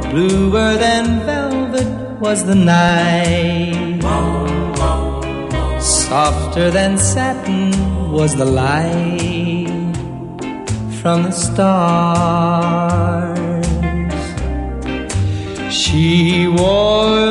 bluer than velvet was the night, softer than satin was the light from the stars. She wore